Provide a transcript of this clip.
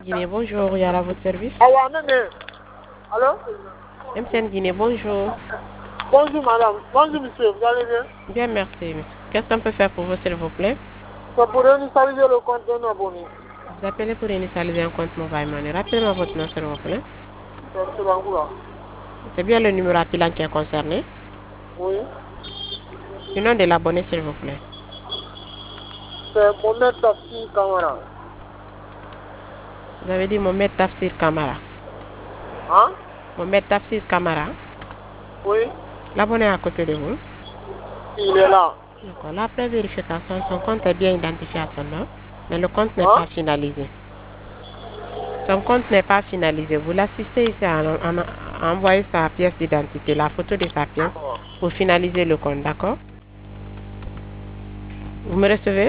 Guinée, bonjour, il y a à votre service. Allô? MCN Guinée, bonjour. Bonjour madame, bonjour monsieur, vous allez bien? Bien, merci. Qu'est-ce qu'on peut faire pour vous, s'il vous plaît? C'est pour réinitialiser le compte d'un abonné. Vous appelez pour initialiser un compte Mobile Money. Rappelez-moi votre nom, s'il vous plaît. C'est Bangoula. C'est bien le numéro appelant qui est concerné. Oui. Le nom de l'abonné, s'il vous plaît. C'est Mohamed Tafsi Kamara. Vous avez dit Mohamed Tafsir Kamara. Hein? Mohamed Tafsir Kamara. Oui. L'abonné est à côté de vous. Il est là. D'accord. Là, après vérification, son compte est bien identifié à son nom, mais le compte n'est Hein? pas finalisé. Son compte n'est pas finalisé. Vous l'assistez ici à envoyer sa pièce d'identité, la photo de sa pièce, pour finaliser le compte, d'accord? Vous me recevez?